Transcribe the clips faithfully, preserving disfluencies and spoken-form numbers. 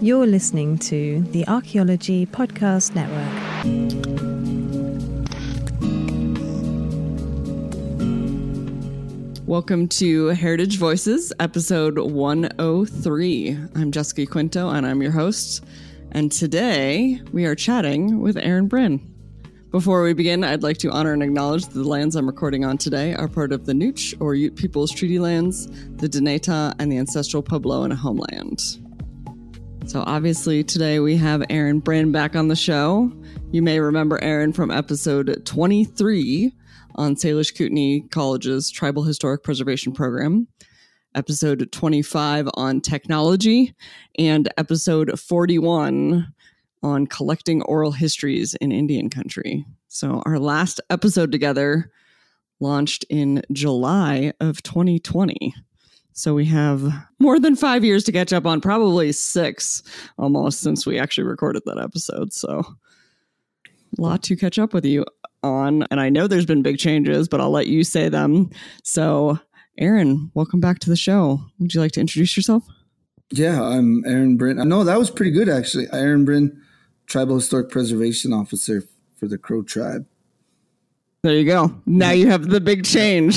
You're listening to the Archaeology Podcast Network. Welcome to Heritage Voices, episode one oh three. I'm Jessica Quinto, and I'm your host. And today, we are chatting with Aaron Bryn. Before we begin, I'd like to honor and acknowledge that the lands I'm recording on today are part of the Nooch, or Ute Peoples Treaty Lands, the Dinétah, and the ancestral Puebloan homeland. So obviously, today we have Aaron Bryn back on the show. You may remember Aaron from episode twenty-three on Salish Kootenai College's Tribal Historic Preservation Program, episode twenty-five on technology, and episode forty-one on collecting oral histories in Indian country. So our last episode together launched in July of twenty twenty. So we have more than five years to catch up on, probably six almost, since we actually recorded that episode. So a lot to catch up with you on. And I know there's been big changes, but I'll let you say them. So Aaron, welcome back to the show. Would you like to introduce yourself? Yeah, I'm Aaron Bryn. No, that was pretty good, actually. Aaron Bryn, Tribal Historic Preservation Officer for the Crow Tribe. There you go. Now you have the big change.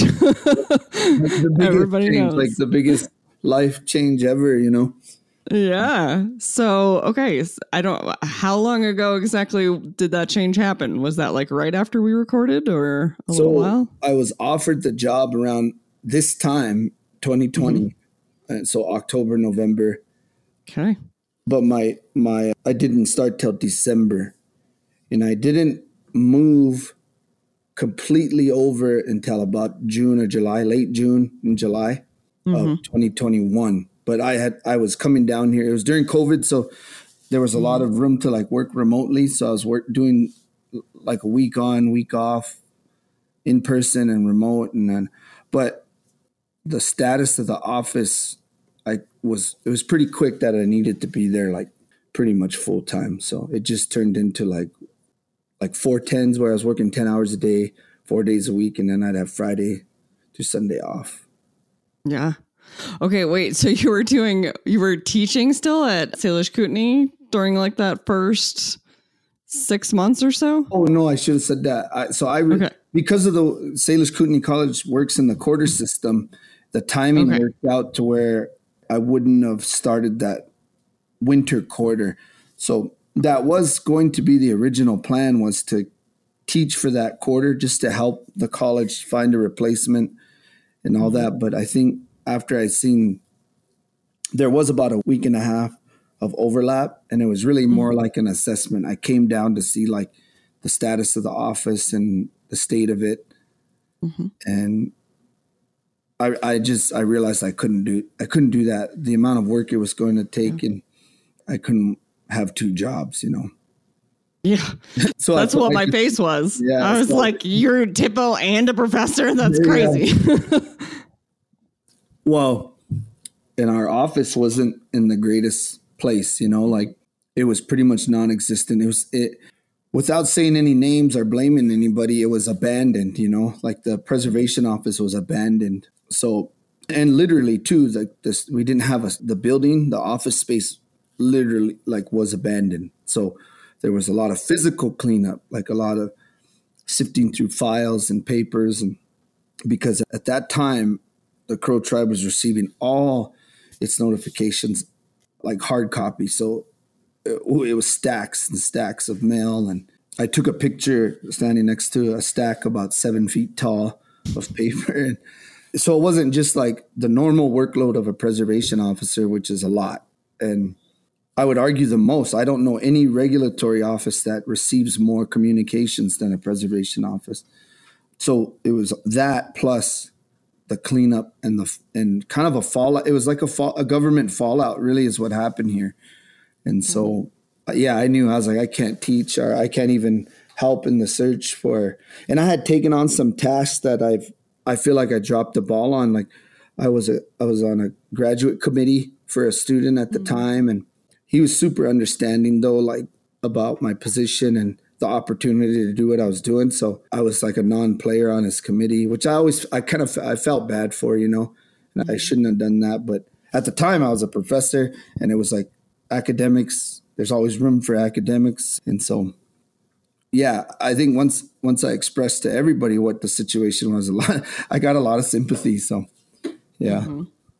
the biggest Everybody change, knows. like the biggest life change ever, you know? Yeah. So, okay. I don't, how long ago exactly did that change happen? Was that like right after we recorded or a so little while? I was offered the job around this time, twenty twenty. Mm-hmm. And so October, November. Okay. But my, my, I didn't start till December, and I didn't move completely over until about June or July, late June and July mm-hmm. of twenty twenty-one. But I had, I was coming down here. It was during COVID, so there was a lot of room to like work remotely. So I was work doing like a week on, week off, in person and remote. And then, but the status of the office, I was, it was pretty quick that I needed to be there like pretty much full time. So it just turned into like, like four tens where I was working ten hours a day, four days a week. And then I'd have Friday to Sunday off. Yeah. Okay, wait. So you were doing, you were teaching still at Salish Kootenai during like that first six months or so? Oh, no, I should have said that. I, so I, re- okay. because of the Salish Kootenai College works in the quarter system, the timing okay. worked out to where I wouldn't have started that winter quarter. So that was going to be the original plan, was to teach for that quarter just to help the college find a replacement and all that. But I think after I'd seen, there was about a week and a half of overlap, and it was really more mm-hmm. like an assessment. I came down to see like the status of the office and the state of it. Mm-hmm. And I, I just, I realized I couldn't do, I couldn't do that. The amount of work it was going to take, mm-hmm. and I couldn't have two jobs, you know? Yeah. So that's what I my just, face was. Yeah, I was so, like, you're a typo and a professor? That's yeah. crazy. Well, and our office wasn't in the greatest place, you know, like it was pretty much non-existent. It was, it, without saying any names or blaming anybody, it was abandoned, you know, like the preservation office was abandoned. So, and literally too, like this, we didn't have a, the building, the office space literally like was abandoned. So there was a lot of physical cleanup, like a lot of sifting through files and papers. And because at that time, the Crow Tribe was receiving all its notifications like hard copy. So it, it was stacks and stacks of mail. And I took a picture standing next to a stack about seven feet tall of paper. And so it wasn't just like the normal workload of a preservation officer, which is a lot. And I would argue the most. I don't know any regulatory office that receives more communications than a preservation office. So it was that plus the cleanup and the and kind of a fallout. It was like a fall, a government fallout, really, is what happened here. And so, yeah, I knew I was like, I can't teach, or I can't even help in the search for. And I had taken on some tasks that I've I feel like I dropped the ball on. Like I was a I was on a graduate committee for a student at the mm-hmm. time, and he was super understanding though, like about my position and the opportunity to do what I was doing. So I was like a non-player on his committee, which I always, I kind of, I felt bad for, you know, and I shouldn't have done that. But at the time I was a professor, and it was like, academics, there's always room for academics. And so, yeah, I think once once I expressed to everybody what the situation was, a lot, I got a lot of sympathy. So, yeah. Mm-hmm.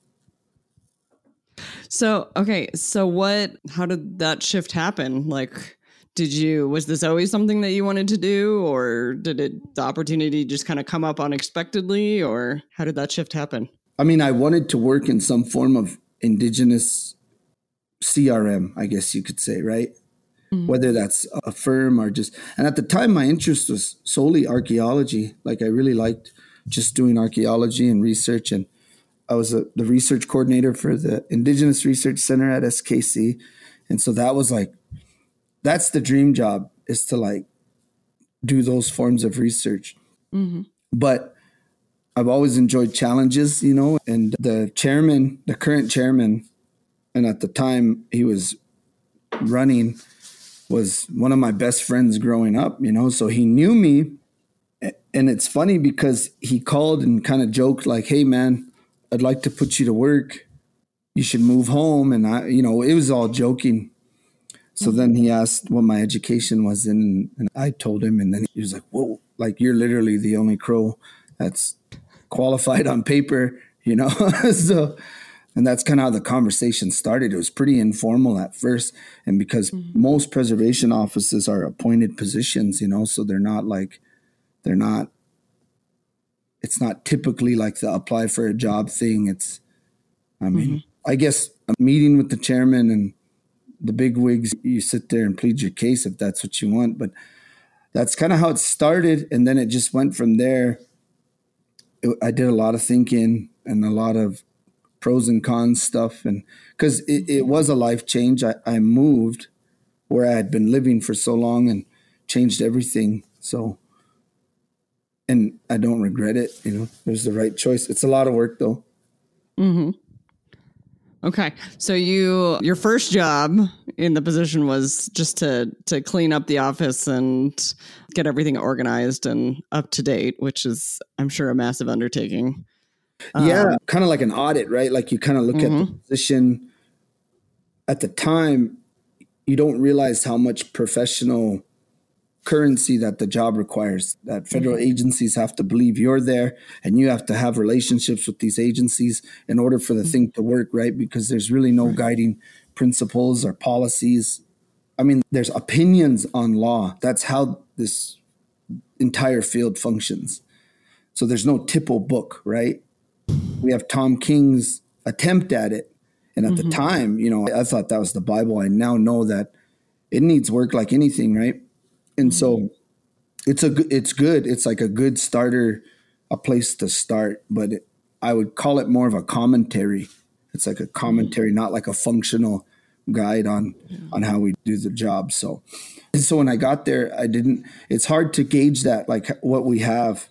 So, okay. So what, how did that shift happen? Like, did you, was this always something that you wanted to do, or did it, the opportunity just kind of come up unexpectedly, or how did that shift happen? I mean, I wanted to work in some form of Indigenous C R M, I guess you could say, right? Mm-hmm. Whether that's a firm or just, and at the time my interest was solely archaeology. Like I really liked just doing archaeology and research. And I was a, the research coordinator for the Indigenous Research Center at S K C. And so that was like, that's the dream job, is to like do those forms of research. Mm-hmm. But I've always enjoyed challenges, you know, and the chairman, the current chairman, and at the time he was running, was one of my best friends growing up, you know, so he knew me. And it's funny because he called and kind of joked like, hey, man, I'd like to put you to work. You should move home. And I, you know, it was all joking. So then he asked what my education was in, and I told him, and then he was like, whoa, like you're literally the only Crow that's qualified on paper, you know? So, and that's kind of how the conversation started. It was pretty informal at first. And because mm-hmm. most preservation offices are appointed positions, you know, so they're not like, they're not, it's not typically like the apply for a job thing. It's, I mean, mm-hmm. I guess a meeting with the chairman and the big wigs, you sit there and plead your case if that's what you want. But that's kind of how it started. And then it just went from there. It, I did a lot of thinking and a lot of pros and cons stuff. And because it, it was a life change. I, I moved where I had been living for so long and changed everything. So, and I don't regret it. You know, it was the right choice. It's a lot of work though. Mm-hmm. Okay. So you, your first job in the position was just to, to clean up the office and get everything organized and up to date, which is, I'm sure, a massive undertaking. Yeah. Um, kind of like an audit, right? Like you kind of look mm-hmm. at the position at the time, you don't realize how much professional currency that the job requires, that federal mm-hmm. agencies have to believe you're there, and you have to have relationships with these agencies in order for the mm-hmm. thing to work, right? Because there's really no right. guiding principles or policies. I mean, there's opinions on law. That's how this entire field functions. So there's no typical book, right? We have Tom King's attempt at it. And at mm-hmm. the time, you know, I thought that was the Bible. I now know that it needs work like anything, right? And so it's a it's good. It's like a good starter, a place to start. But it, I would call it more of a commentary. It's like a commentary, not like a functional guide on yeah. on how we do the job. So, and so when I got there, I didn't. It's hard to gauge that, like what we have.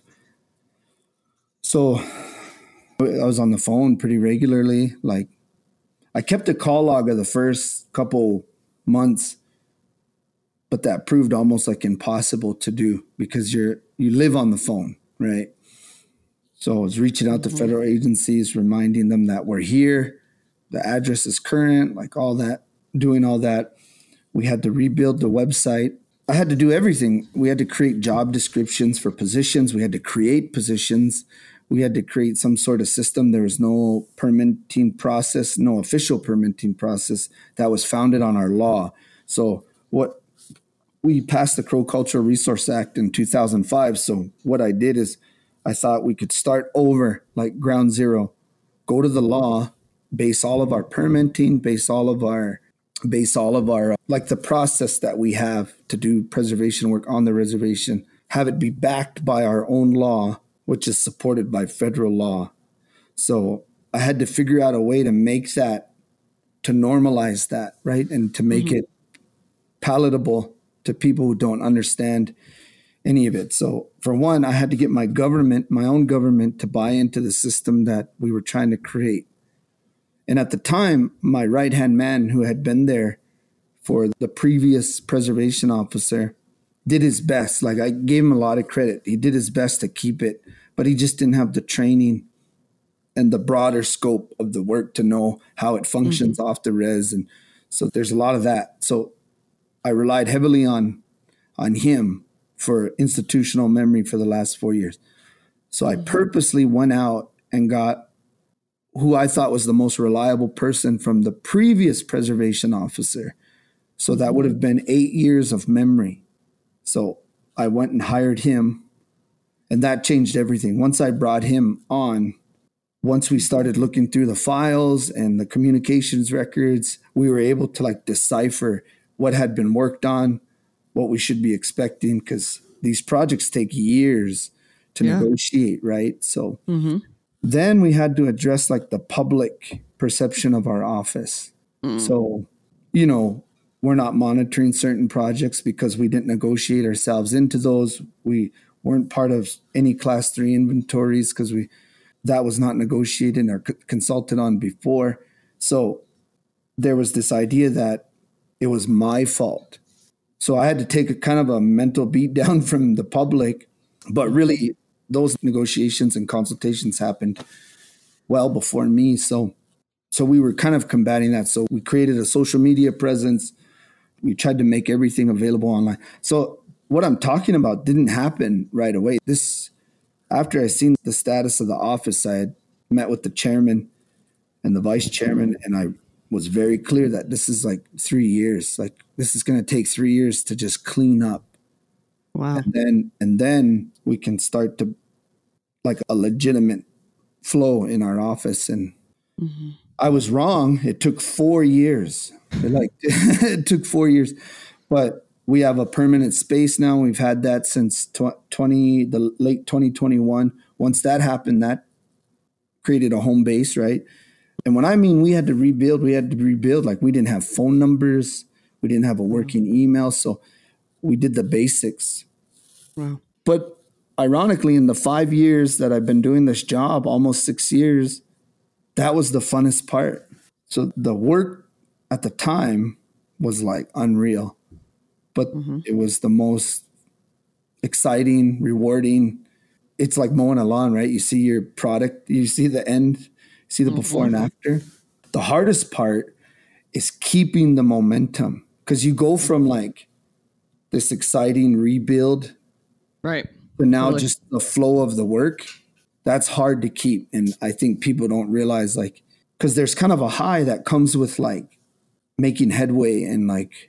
So I was on the phone pretty regularly. Like I kept a call log of the first couple months. But that proved almost like impossible to do because you're you live on the phone, right? So I was reaching out to mm-hmm. federal agencies, reminding them that we're here, the address is current, like all that, doing all that. We had to rebuild the website. I had to do everything. We had to create job descriptions for positions. We had to create positions. We had to create some sort of system. There was no permitting process, no official permitting process that was founded on our law. So what we passed the Crow Cultural Resource Act in two thousand five. So what I did is I thought we could start over, like ground zero, go to the law, base all of our permitting, base all of our, base all of our, like the process that we have to do preservation work on the reservation, have it be backed by our own law, which is supported by federal law. So I had to figure out a way to make that, to normalize that, right? And to make mm-hmm. it palatable to people who don't understand any of it. So for one, I had to get my government, my own government, to buy into the system that we were trying to create. And at the time, my right-hand man who had been there for the previous preservation officer did his best. Like I gave him a lot of credit. He did his best to keep it, but he just didn't have the training and the broader scope of the work to know how it functions mm-hmm. off the res. And So there's a lot of that. So I relied heavily on on him for institutional memory for the last four years. So I purposely went out and got who I thought was the most reliable person from the previous preservation officer. So that would have been eight years of memory. So I went and hired him, and that changed everything. Once I brought him on, once we started looking through the files and the communications records, we were able to like decipher what had been worked on, what we should be expecting, because these projects take years to yeah. negotiate, right? So mm-hmm. then we had to address like the public perception of our office. Mm. So, you know, we're not monitoring certain projects because we didn't negotiate ourselves into those. We weren't part of any class three inventories because we that was not negotiated or c- consulted on before. So there was this idea that it was my fault. So I had to take a kind of a mental beat down from the public, but really those negotiations and consultations happened well before me. So, so we were kind of combating that. So we created a social media presence. We tried to make everything available online. So what I'm talking about didn't happen right away. This, after I seen the status of the office, I had met with the chairman and the vice chairman, and I was very clear that this is like three years. Like this is going to take three years to just clean up. Wow. And then, and then we can start to like a legitimate flow in our office. And mm-hmm. I was wrong. It took four years. It like it took four years, but we have a permanent space now. We've had that since twenty, the late twenty twenty-one. Once that happened, that created a home base, right? And when I mean we had to rebuild, we had to rebuild. Like we didn't have phone numbers. We didn't have a working email. So we did the basics. Wow. But ironically, in the five years that I've been doing this job, almost six years, that was the funnest part. So the work at the time was like unreal. But mm-hmm. it was the most exciting, rewarding. It's like mowing a lawn, right? You see your product, you see the end, you see the mm-hmm. before and after. The hardest part is keeping the momentum, because you go from like this exciting rebuild, right, to now totally. Just the flow of the work. That's hard to keep. And I think people don't realize, like, because there's kind of a high that comes with like making headway and like,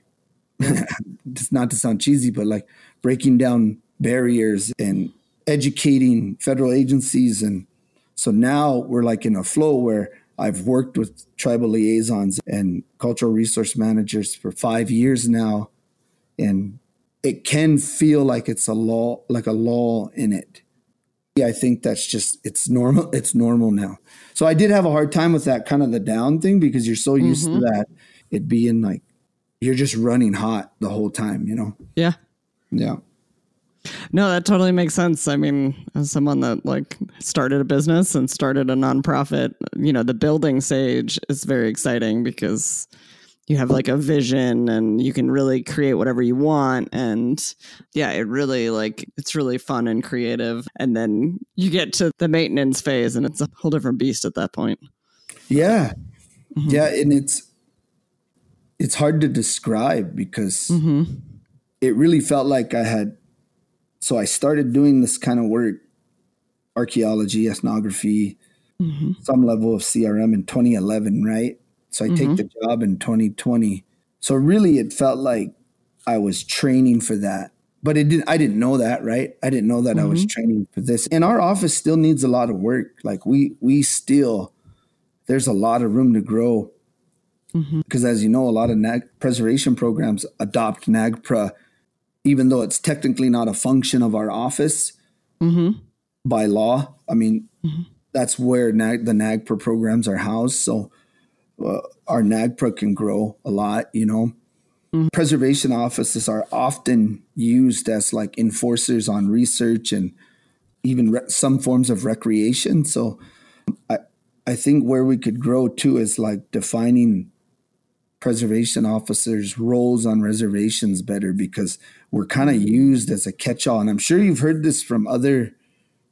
just not to sound cheesy, but like breaking down barriers and educating federal agencies. And so now we're like in a flow where I've worked with tribal liaisons and cultural resource managers for five years now. And it can feel like it's a law, like a law in it. I think that's just, it's normal. It's normal now. So I did have a hard time with that kind of the down thing, because you're so used mm-hmm. to that. It being like, you're just running hot the whole time, you know? Yeah. Yeah. No, that totally makes sense. I mean, as someone that like started a business and started a nonprofit, you know, the building stage is very exciting because you have like a vision and you can really create whatever you want. And yeah, it really like, it's really fun and creative. And then you get to the maintenance phase and it's a whole different beast at that point. Yeah. Mm-hmm. Yeah. And it's, it's hard to describe because mm-hmm. it really felt like I had, so I started doing this kind of work, archaeology, ethnography, mm-hmm. some level of C R M in twenty eleven, right? So I mm-hmm. take the job in twenty twenty. So really it felt like I was training for that, but it didn't, I didn't know that, right? I didn't know that mm-hmm. I was training for this. And our office still needs a lot of work. Like we, we still, there's a lot of room to grow. Because mm-hmm. as you know, a lot of N A G preservation programs adopt NAGPRA, even though it's technically not a function of our office mm-hmm. by law. I mean, mm-hmm. that's where N A G, the NAGPRA programs are housed. So uh, our NAGPRA can grow a lot, you know. Mm-hmm. Preservation offices are often used as like enforcers on research and even re- some forms of recreation. So I, I think where we could grow too is like defining preservation officers' roles on reservations better, because we're kind of used as a catch-all. And I'm sure you've heard this from other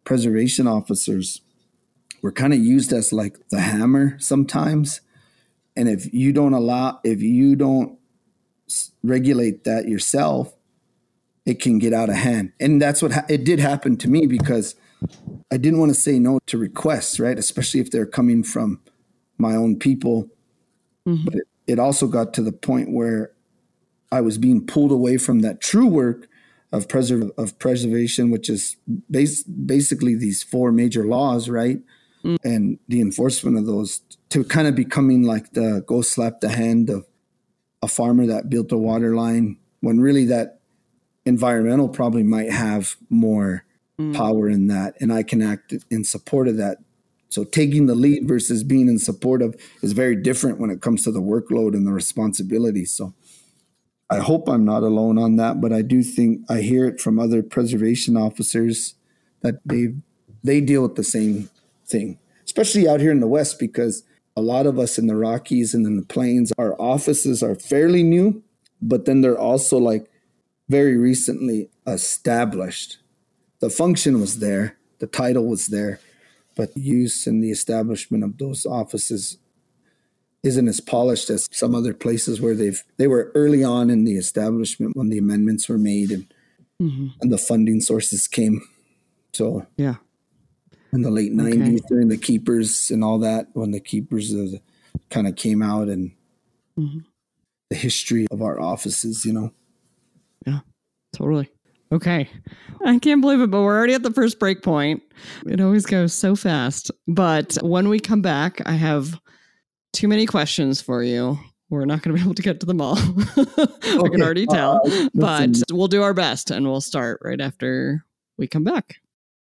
preservation officers. We're kind of used as like the hammer sometimes. And if you don't allow, if you don't regulate that yourself, it can get out of hand. And that's what ha- it did happen to me, because I didn't want to say no to requests, right? Especially if they're coming from my own people. Mm-hmm. But it, it also got to the point where I was being pulled away from that true work of preserve of preservation, which is base, basically these four major laws, right? Mm. And the enforcement of those, to kind of becoming like the go slap the hand of a farmer that built a water line, when really that environmental probably might have more mm. power in that, and I can act in support of that. So taking the lead versus being in support of is very different when it comes to the workload and the responsibility. So I hope I'm not alone on that, but I do think I hear it from other preservation officers that they they deal with the same thing, especially out here in the West, because a lot of us in the Rockies and in the Plains, our offices are fairly new, but then they're also like very recently established. The function was there, the title was there, but the use and the establishment of those offices isn't as polished as some other places where they've they were early on in the establishment when the amendments were made and mm-hmm. and the funding sources came. So yeah, in the late nineties okay. during the keepers and all that, when the keepers uh, kind of came out, and mm-hmm. the history of our offices, you know. Yeah, totally. Okay. I can't believe it, but we're already at the first break point. It always goes so fast. But when we come back, I have too many questions for you. We're not going to be able to get to them all. Okay. I can already tell. Uh, but we'll do our best, and we'll start right after we come back.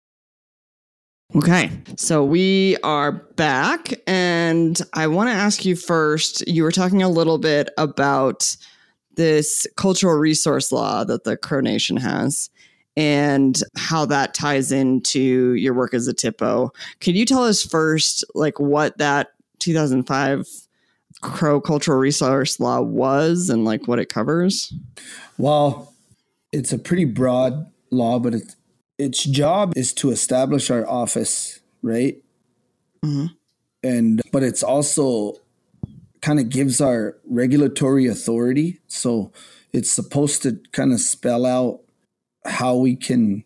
Okay, so we are back, and I want to ask you first, you were talking a little bit about this cultural resource law that the Crow Nation has and how that ties into your work as a T I P O. Can you tell us first, like, what that two thousand five Crow Cultural Resource Law was and like what it covers? Well, it's a pretty broad law, but it's, its job is to establish our office, right? Mm-hmm. And but it's also kind of gives our regulatory authority. So it's supposed to kind of spell out how we can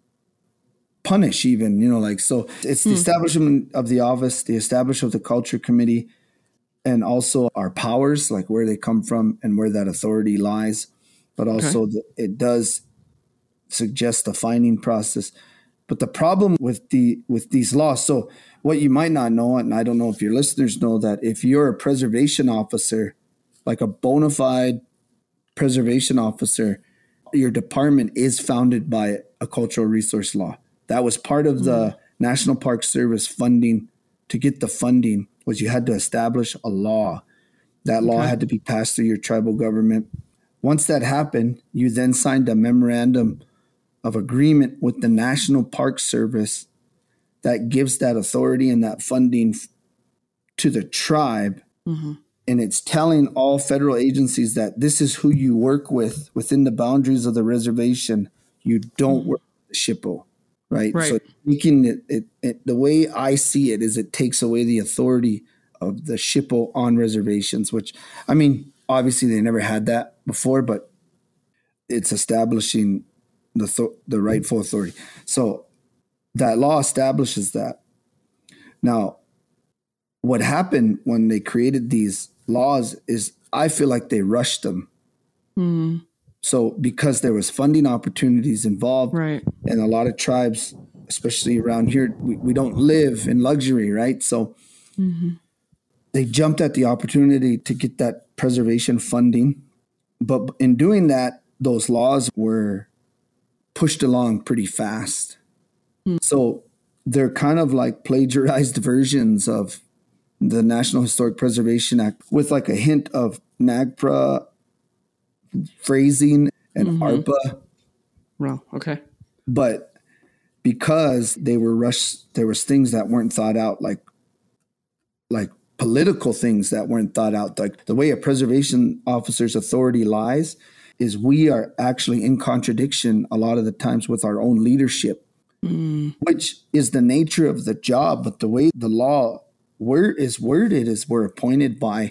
punish even, you know, like, so it's the hmm. establishment of the office, the establishment of the culture committee, and also our powers, like where they come from and where that authority lies. But also okay. the, it does suggest the finding process. But the problem with the with these laws, so what you might not know, and I don't know if your listeners know, that if you're a preservation officer, like a bona fide preservation officer, your department is founded by a cultural resource law. That was part of the mm. National Park Service funding. To get the funding was you had to establish a law. That law okay. had to be passed through your tribal government. Once that happened, you then signed a memorandum of agreement with the National Park Service that gives that authority and that funding f- to the tribe. Mm-hmm. And it's telling all federal agencies that this is who you work with within the boundaries of the reservation. You don't mm-hmm. work with the S H I P O, right? right. So making it, it, it, the way I see it is it takes away the authority of the S H I P O on reservations, which, I mean, obviously they never had that before, but it's establishing the th- the rightful authority. So that law establishes that. Now, what happened when they created these laws is I feel like they rushed them. Mm. So because there was funding opportunities involved, right. and a lot of tribes, especially around here, we, we don't live in luxury, right? So mm-hmm. they jumped at the opportunity to get that preservation funding. But in doing that, those laws were pushed along pretty fast. Mm. So they're kind of like plagiarized versions of the National Historic Preservation Act with like a hint of NAGPRA phrasing and mm-hmm. ARPA. Wow, okay. But because they were rushed, there was things that weren't thought out, like like political things that weren't thought out. Like the way a preservation officer's authority lies is we are actually in contradiction a lot of the times with our own leadership, mm. which is the nature of the job. But the way the law word is worded is we're appointed by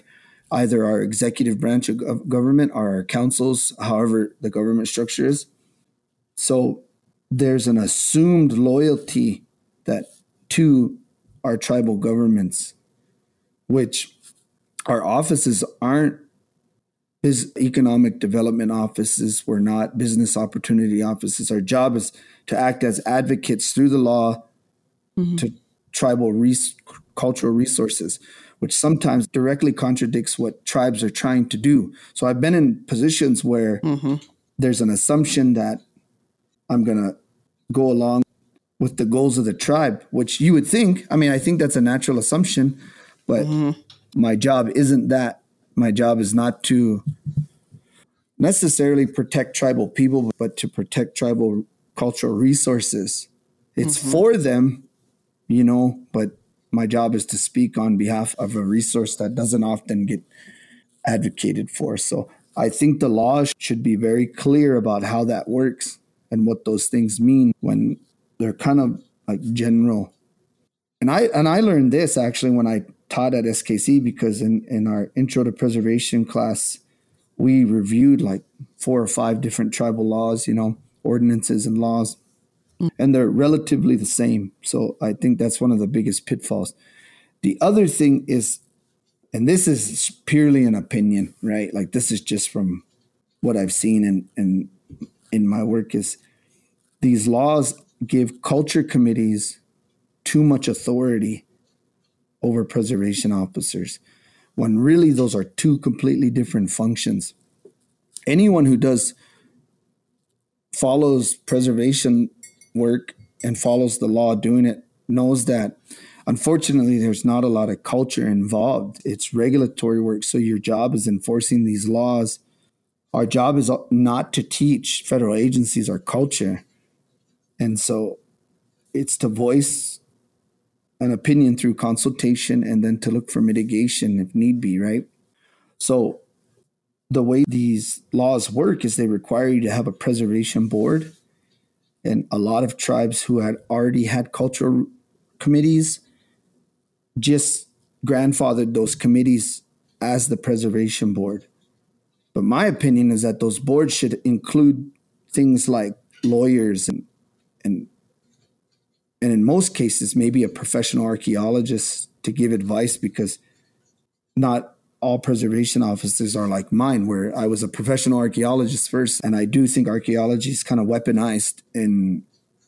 either our executive branch of government or our councils, however the government structure is. So there's an assumed loyalty that to our tribal governments, which our offices aren't biz- economic development offices. We're not business opportunity offices. Our job is to act as advocates through the law mm-hmm. to tribal res- cultural resources, which sometimes directly contradicts what tribes are trying to do. So I've been in positions where mm-hmm. there's an assumption that I'm going to go along with the goals of the tribe, which you would think, I mean, I think that's a natural assumption, but mm-hmm. my job isn't that. My job is not to necessarily protect tribal people, but to protect tribal cultural resources. It's mm-hmm. for them, you know, but my job is to speak on behalf of a resource that doesn't often get advocated for. So I think the law should be very clear about how that works and what those things mean when they're kind of like general. And I and I learned this actually when I taught at S K C, because in, in our Intro to Preservation class, we reviewed like four or five different tribal laws, you know, ordinances and laws. And they're relatively the same. So I think that's one of the biggest pitfalls. The other thing is, and this is purely an opinion, right? Like this is just from what I've seen in, in, in my work, is these laws give culture committees too much authority over preservation officers, when really those are two completely different functions. Anyone who does follows preservation work and follows the law doing it knows that unfortunately there's not a lot of culture involved. It's regulatory work. So your job is enforcing these laws. Our job is not to teach federal agencies our culture. And so it's to voice an opinion through consultation and then to look for mitigation if need be, right? So the way these laws work is they require you to have a preservation board. And a lot of tribes who had already had cultural committees just grandfathered those committees as the preservation board. But my opinion is that those boards should include things like lawyers and and and in most cases, maybe a professional archaeologist to give advice, because not all preservation officers are like mine, where I was a professional archaeologist first. And I do think archaeology is kind of weaponized in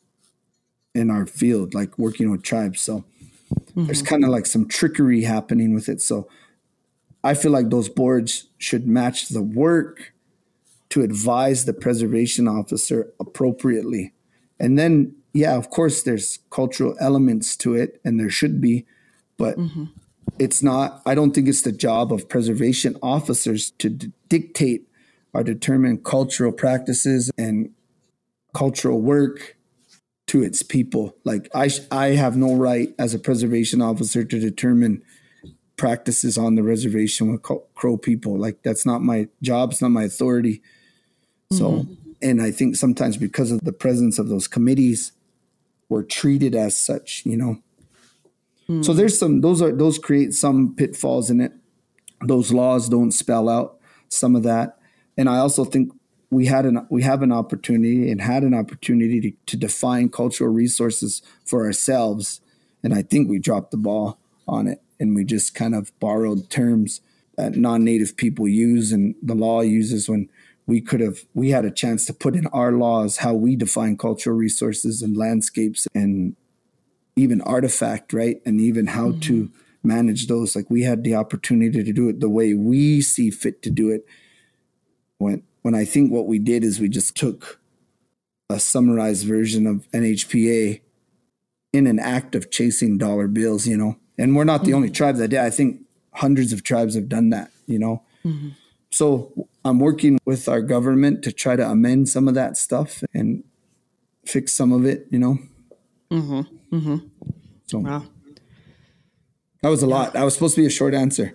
in our field, like working with tribes. So mm-hmm. there's kind of like some trickery happening with it. So I feel like those boards should match the work to advise the preservation officer appropriately. And then, yeah, of course, there's cultural elements to it, and there should be, but mm-hmm. it's not, I don't think it's the job of preservation officers to d- dictate or determine cultural practices and cultural work to its people. Like I, sh- I have no right as a preservation officer to determine practices on the reservation with Crow people. Like that's not my job. It's not my authority. Mm-hmm. So, and I think sometimes because of the presence of those committees, we're treated as such, you know? Mm-hmm. So there's some, those are, those create some pitfalls in it. Those laws don't spell out some of that. And I also think we had an, we have an opportunity and had an opportunity to, to define cultural resources for ourselves. And I think we dropped the ball on it. And we just kind of borrowed terms that non-native people use and the law uses, when we could have, we had a chance to put in our laws how we define cultural resources and landscapes and even artifact, right? And even how mm-hmm. to manage those. Like we had the opportunity to do it the way we see fit to do it. When, when I think what we did is we just took a summarized version of N H P A in an act of chasing dollar bills, you know? And we're not the mm-hmm. only tribe that did. I think hundreds of tribes have done that, you know? Mm-hmm. So I'm working with our government to try to amend some of that stuff and fix some of it, you know? Mm-hmm. Mm-hmm. So wow. That was a yeah. lot. That was supposed to be a short answer.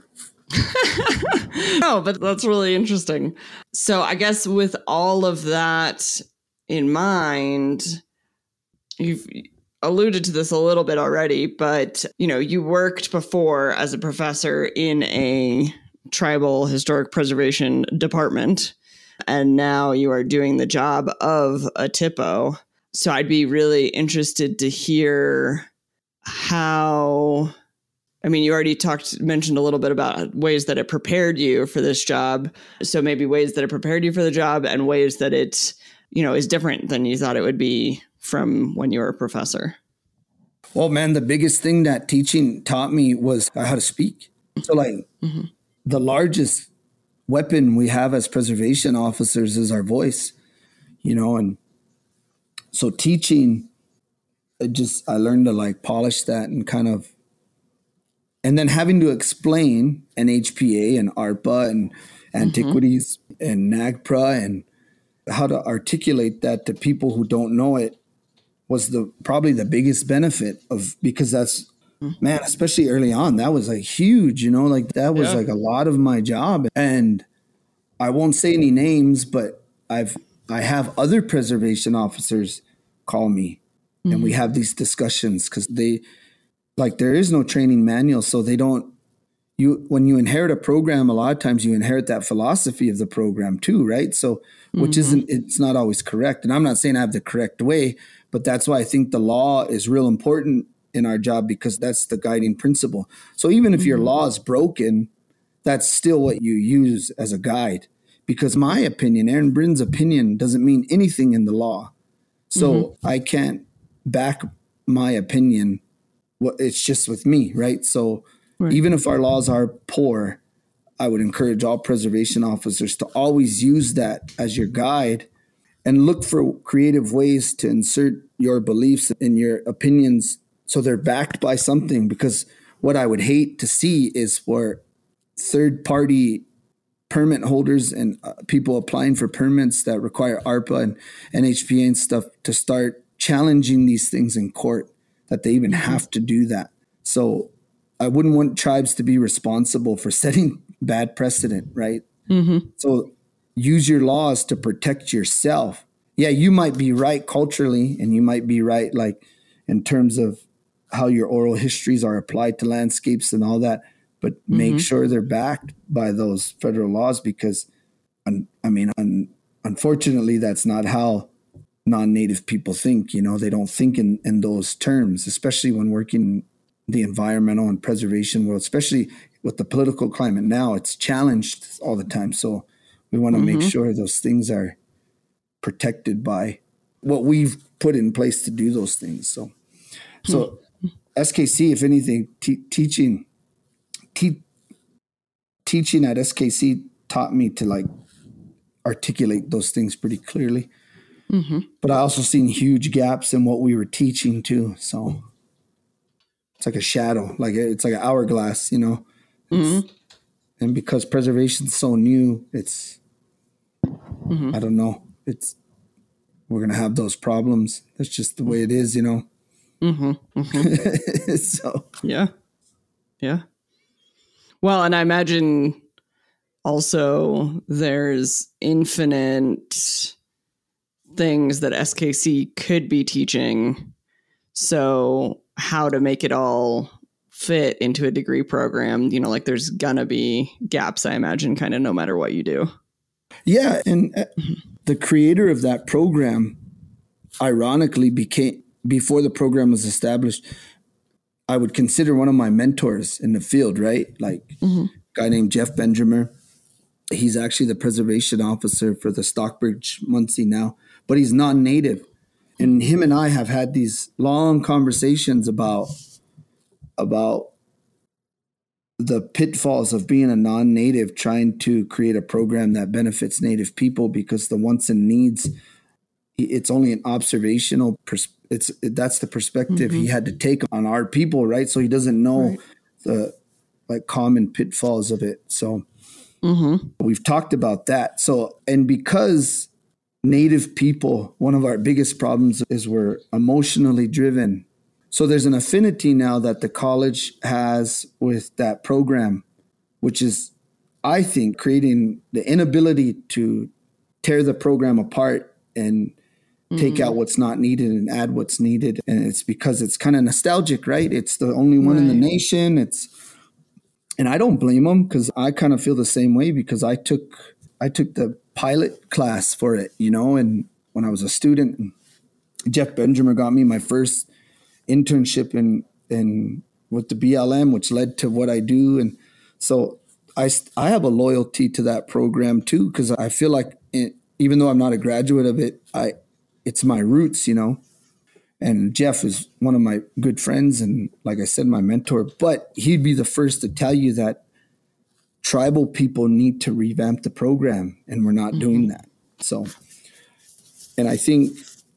No, but that's really interesting. So I guess with all of that in mind, you've alluded to this a little bit already, but, you know, you worked before as a professor in a Tribal Historic Preservation Department, and now you are doing the job of a T I P O. So I'd be really interested to hear how, I mean, you already talked, mentioned a little bit about ways that it prepared you for this job. So maybe ways that it prepared you for the job and ways that it, you know, is different than you thought it would be from when you were a professor. Well, man, the biggest thing that teaching taught me was how to speak. So like mm-hmm. the largest weapon we have as preservation officers is our voice, you know, and so teaching, it just, I learned to like polish that and kind of, and then having to explain N H P A and ARPA and antiquities mm-hmm. and NAGPRA and how to articulate that to people who don't know it was the probably the biggest benefit of, because that's, man, especially early on, that was like huge, you know, like that was yeah. like a lot of my job. And I won't say any names, but I've, I have other preservation officers call me mm-hmm. and we have these discussions because they, like, there is no training manual. So they don't, you, when you inherit a program, a lot of times you inherit that philosophy of the program too, right? So, which mm-hmm. isn't, it's not always correct. And I'm not saying I have the correct way, but that's why I think the law is real important in our job, because that's the guiding principle. So even if mm-hmm. your law is broken, that's still what you use as a guide. Because my opinion, Aaron Brinn's opinion, doesn't mean anything in the law. So mm-hmm. I can't back my opinion. It's just with me, right? So right. even if our laws are poor, I would encourage all preservation officers to always use that as your guide and look for creative ways to insert your beliefs and your opinions so they're backed by something. Because what I would hate to see is for third-party permit holders and uh, people applying for permits that require ARPA and N H P A and stuff to start challenging these things in court, that they even have to do that. So I wouldn't want tribes to be responsible for setting bad precedent, right? Mm-hmm. So use your laws to protect yourself. Yeah, you might be right culturally, and you might be right like in terms of how your oral histories are applied to landscapes and all that, but mm-hmm. make sure they're backed by those federal laws, because, I mean, un, unfortunately, that's not how non-native people think. You know, they don't think in, in those terms, especially when working in the environmental and preservation world, especially with the political climate now. It's challenged all the time. So we want to mm-hmm. make sure those things are protected by what we've put in place to do those things. So, so mm-hmm. S K C, if anything, te- teaching, te- teaching at S K C taught me to like articulate those things pretty clearly. Mm-hmm. But I also seen huge gaps in what we were teaching too. So it's like a shadow, like it's like an hourglass, you know. Mm-hmm. And because preservation's so new, it's mm-hmm. I don't know. It's we're gonna have those problems. That's just the way it is, you know. Mm-hmm. Mm-hmm. So yeah, yeah. Well, and I imagine also there's infinite things that S K C could be teaching. So how to make it all fit into a degree program, you know, like there's gonna be gaps, I imagine, kind of no matter what you do. Yeah. And the creator of that program, ironically, became, before the program was established, I would consider one of my mentors in the field, right? Like mm-hmm. a guy named Jeff Benjamin. He's actually the preservation officer for the Stockbridge Munsee now, but he's non-native. And him and I have had these long conversations about, about the pitfalls of being a non-native, trying to create a program that benefits Native people, because the wants and needs, it's only an observational, pers- it's that's the perspective mm-hmm. he had to take on our people, right? So he doesn't know right. the like common pitfalls of it. So mm-hmm. we've talked about that. So, and because Native people, one of our biggest problems is we're emotionally driven. So there's an affinity now that the college has with that program, which is, I think, creating the inability to tear the program apart and mm-hmm. take out what's not needed and add what's needed. And it's because it's kind of nostalgic, right? It's the only one right. in the nation. It's And I don't blame them because I kind of feel the same way because I took I took the pilot class for it, you know, and when I was a student, Jeff Benjamin got me my first internship in in with the B L M, which led to what I do. And so I, I have a loyalty to that program too, because I feel like it, even though I'm not a graduate of it, I it's my roots, you know. And Jeff is one of my good friends and, like I said, my mentor. But he'd be the first to tell you that tribal people need to revamp the program, and we're not mm-hmm. doing that. So, and I think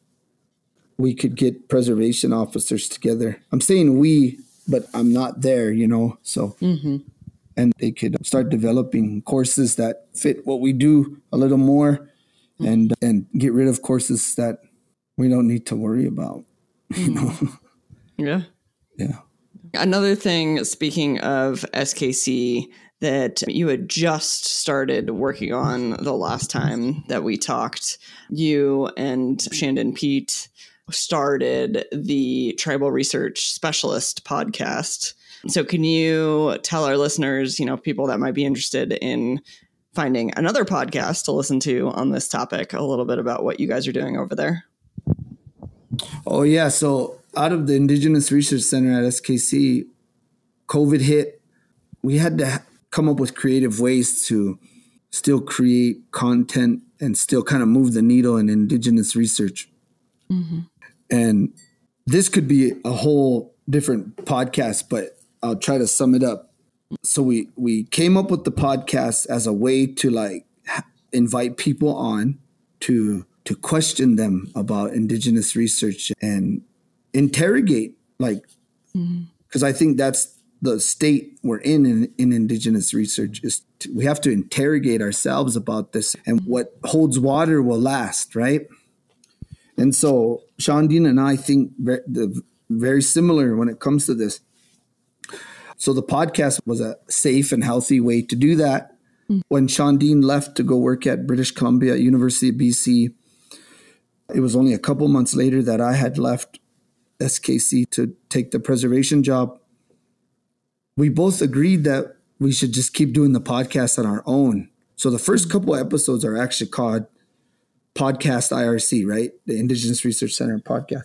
we could get preservation officers together. I'm saying we, but I'm not there, you know. So, mm-hmm. and they could start developing courses that fit what we do a little more, mm-hmm. and and get rid of courses that we don't need to worry about. You know? Yeah. Yeah. Another thing, speaking of S K C, that you had just started working on the last time that we talked, you and Shandon Pete started the Tribal Research Specialist podcast. So can you tell our listeners, you know, people that might be interested in finding another podcast to listen to on this topic, a little bit about what you guys are doing over there? Oh, yeah. So out of the Indigenous Research Center at S K C, COVID hit. We had to ha- come up with creative ways to still create content and still kind of move the needle in Indigenous research. Mm-hmm. And this could be a whole different podcast, but I'll try to sum it up. So we, we came up with the podcast as a way to like invite people on to to question them about Indigenous research and interrogate, like, because mm-hmm. I think that's the state we're in, in in Indigenous research is to, we have to interrogate ourselves about this, and what holds water will last, right? And so Shandin and I think very, the, very similar when it comes to this. So the podcast was a safe and healthy way to do that. Mm-hmm. When Shandin left to go work at British Columbia, University of B C, it was only a couple months later that I had left S K C to take the preservation job. We both agreed that we should just keep doing the podcast on our own. So the first couple of episodes are actually called Podcast I R C, right? The Indigenous Research Center podcast.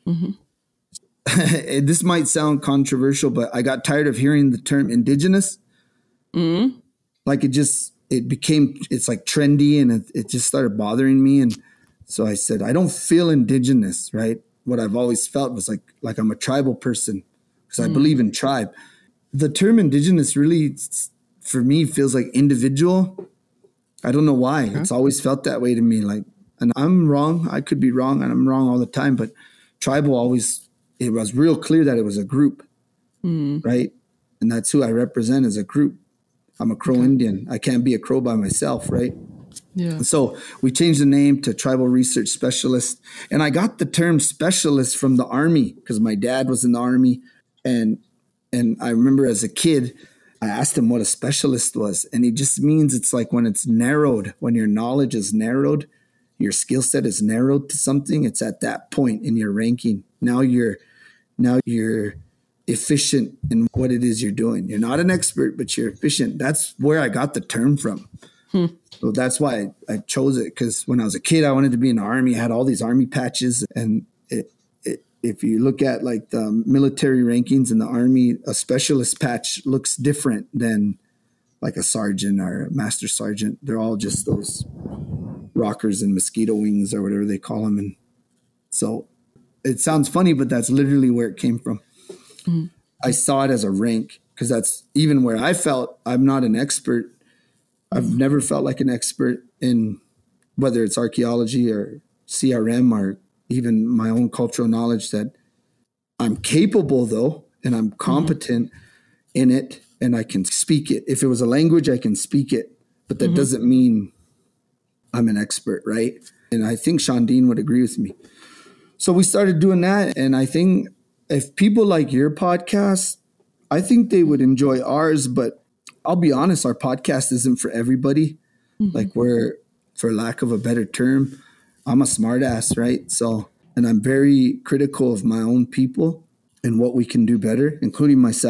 Mm-hmm. This might sound controversial, but I got tired of hearing the term Indigenous. Mm-hmm. Like it just, it became, it's like trendy, and it, it just started bothering me. And so I said, I don't feel Indigenous, right? What I've always felt was like, like I'm a tribal person because mm. I believe in tribe. The term Indigenous really, for me, feels like individual. I don't know why. Okay. It's always felt that way to me. Like, and I'm wrong. I could be wrong, and I'm wrong all the time. But tribal always, it was real clear that it was a group, mm. right? And that's who I represent as a group. I'm a Crow okay. Indian. I can't be a Crow by myself, right? Yeah. So we changed the name to Tribal Research Specialist. And I got the term specialist from the Army because my dad was in the Army. And and I remember as a kid, I asked him what a specialist was. And it just means it's like when it's narrowed, when your knowledge is narrowed, your skill set is narrowed to something, it's at that point in your ranking. Now you're now you're efficient in what it is you're doing. You're not an expert, but you're efficient. That's where I got the term from. Hmm. So that's why I, I chose it, because when I was a kid, I wanted to be in the Army. I had all these Army patches. And it, it, if you look at like the military rankings in the Army, a specialist patch looks different than like a sergeant or a master sergeant. They're all just those rockers and mosquito wings or whatever they call them. And so it sounds funny, but that's literally where it came from. Mm-hmm. I saw it as a rank because that's even where I felt I'm not an expert. I've never felt like an expert in whether it's archaeology or C R M or even my own cultural knowledge. That I'm capable though, and I'm competent mm-hmm. in it, and I can speak it. If it was a language, I can speak it, but that mm-hmm. doesn't mean I'm an expert, right? And I think Shandin would agree with me. So we started doing that, and I think if people like your podcast, I think they would enjoy ours, but I'll be honest, our podcast isn't for everybody. Mm-hmm. Like we're, for lack of a better term, I'm a smartass, right? So, and I'm very critical of my own people and what we can do better, including myself.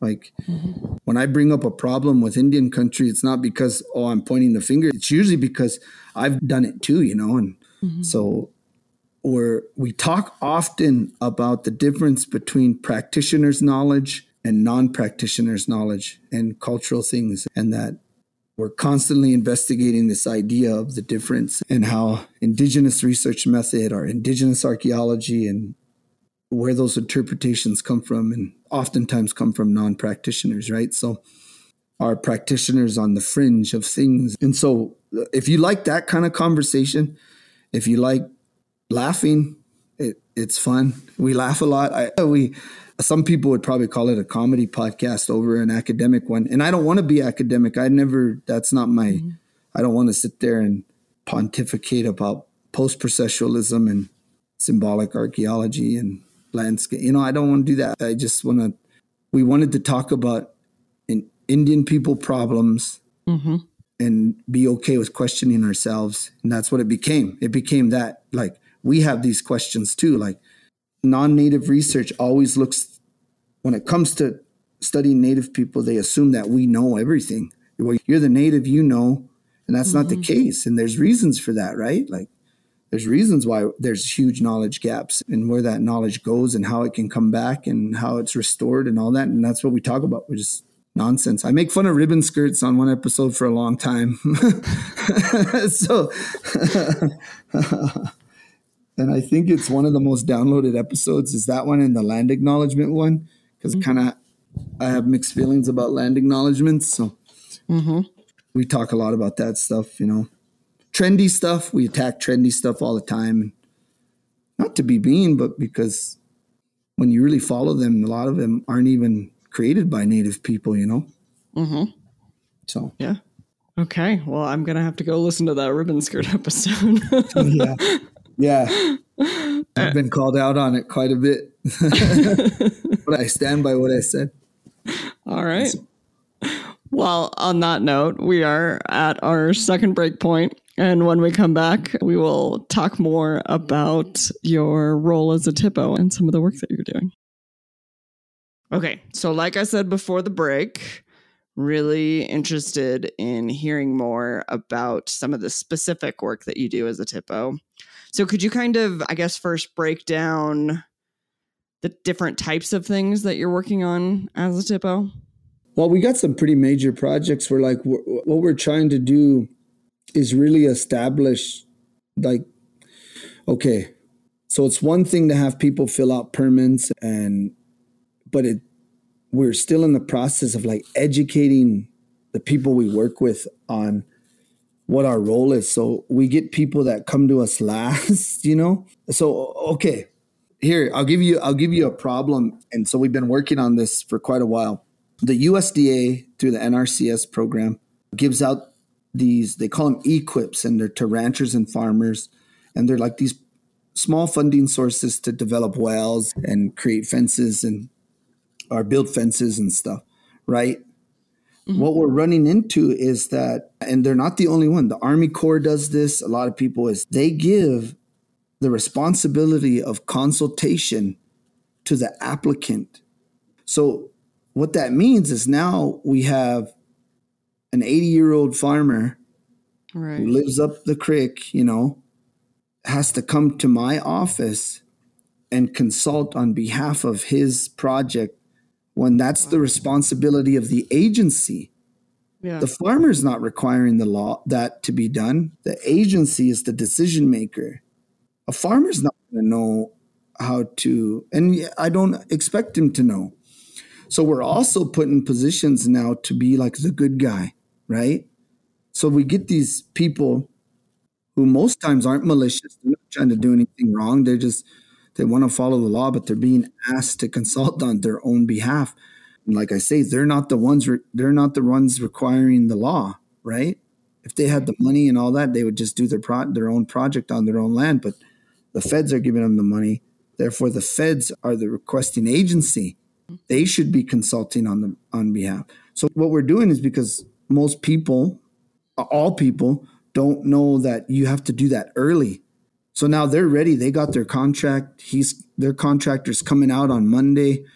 Like mm-hmm. when I bring up a problem with Indian country, it's not because, oh, I'm pointing the finger. It's usually because I've done it too, you know? And mm-hmm. so we're, we talk often about the difference between practitioners' knowledge and non-practitioners' knowledge and cultural things, and that we're constantly investigating this idea of the difference and how indigenous research method or indigenous archaeology and where those interpretations come from, and oftentimes come from non-practitioners, right? So are practitioners on the fringe of things. And so if you like that kind of conversation, if you like laughing, it, it's fun. We laugh a lot. I, we, some people would probably call it a comedy podcast over an academic one. And I don't want to be academic. I never, that's not my, mm-hmm. I don't want to sit there and pontificate about post-processualism and symbolic archaeology and landscape. You know, I don't want to do that. I just want to, we wanted to talk about in Indian people problems mm-hmm. and be okay with questioning ourselves. And that's what it became. It became that, like, we have these questions too. Like, non-native research always looks, when it comes to studying native people, they assume that we know everything. Well, you're the native, you know, and that's mm-hmm. not the case. And there's reasons for that, right? Like, there's reasons why there's huge knowledge gaps and where that knowledge goes and how it can come back and how it's restored and all that. And that's what we talk about. We're just nonsense. I make fun of ribbon skirts on one episode for a long time. so, and I think it's one of the most downloaded episodes is that one and the land acknowledgement one, because mm-hmm. kind of I have mixed feelings about land acknowledgements. So mm-hmm. we talk a lot about that stuff, you know. Trendy stuff, we attack trendy stuff all the time. Not to be mean, but because when you really follow them, a lot of them aren't even created by native people, you know? Mm-hmm. So. Yeah. Okay. Well, I'm going to have to go listen to that ribbon skirt episode. yeah. Yeah. I've been called out on it quite a bit. But I stand by what I said. All right. Well, on that note, we are at our second break point. And when we come back, we will talk more about your role as a T I P O and some of the work that you're doing. Okay, so like I said before the break, really interested in hearing more about some of the specific work that you do as a T I P O. So could you kind of, I guess, first break down the different types of things that you're working on as a T I P O? Well, we got some pretty major projects where, like, what we're trying to do is really establish, like, okay, so it's one thing to have people fill out permits, and but it we're still in the process of, like, educating the people we work with on what our role is. So we get people that come to us last, you know. So okay, here I'll give you I'll give you a problem, and so we've been working on this for quite a while. The U S D A through the N R C S program gives out these, they call them equips, and they're to ranchers and farmers. And they're like these small funding sources to develop wells and create fences and or build fences and stuff, right? Mm-hmm. What we're running into is that, and they're not the only one. The Army Corps does this. A lot of people is they give the responsibility of consultation to the applicant. So what that means is now we have an eighty-year-old farmer right. who lives up the creek, you know, has to come to my office and consult on behalf of his project when that's wow. the responsibility of the agency. Yeah. The farmer's not requiring the law that to be done. The agency is the decision maker. A farmer's not going to know how to, and I don't expect him to know. So we're also put in positions now to be like the good guy. Right? So we get these people who most times aren't malicious. They're not trying to do anything wrong. They're just, they want to follow the law, but they're being asked to consult on their own behalf. And like I say, they're not the ones, re- they're not the ones requiring the law, right? If they had the money and all that, they would just do their pro- their own project on their own land. But the feds are giving them the money. Therefore, the feds are the requesting agency. They should be consulting on them on behalf. So what we're doing is because most people, all people, don't know that you have to do that early. So now they're ready. They got their contract. He's their contractor's coming out on Monday.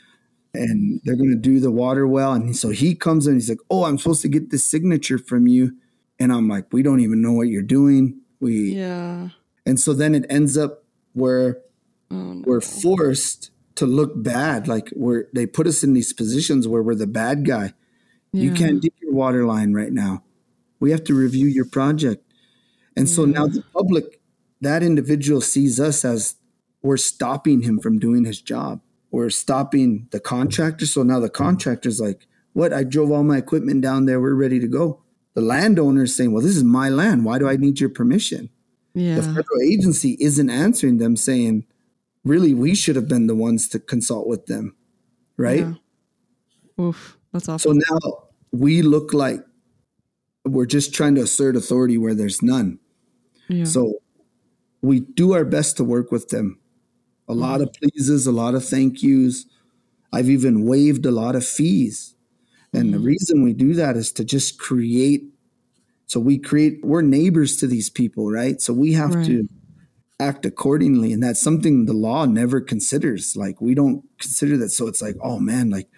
and they're going to do the water well. And so he comes in, he's like, oh, I'm supposed to get this signature from you. And I'm like, we don't even know what you're doing. We, Yeah. And so then it ends up where Oh, no. we're forced to look bad. Like we're, they put us in these positions where we're the bad guy. You Yeah. can't dig your water line right now. We have to review your project. And so now the public, that individual sees us as we're stopping him from doing his job. We're stopping the contractor. So now the contractor's like, what? I drove all my equipment down there. We're ready to go. The landowner is saying, well, this is my land. Why do I need your permission? Yeah. The federal agency isn't answering them, saying, really, we should have been the ones to consult with them. Right? Yeah. Oof. That's awful. So now we look like we're just trying to assert authority where there's none. Yeah. So we do our best to work with them. A lot of pleases, a lot of thank yous. I've even waived a lot of fees. And the reason we do that is to just create. So we create, we're neighbors to these people, right? So we have Right. to act accordingly. And that's something the law never considers. Like we don't consider that. So it's like, oh man, like,